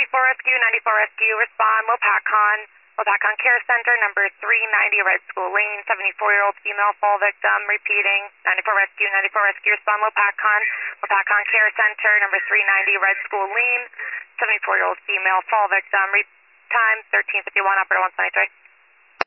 Rescue, 94 Rescue, respond, Lopakon Care Center, number 390 Red School Lane, 74-year-old female fall victim, repeating, 94 Rescue, respond, Lopakon Care Center, number 390 Red School Lane, 74-year-old female fall victim, time 13:51, operator 123.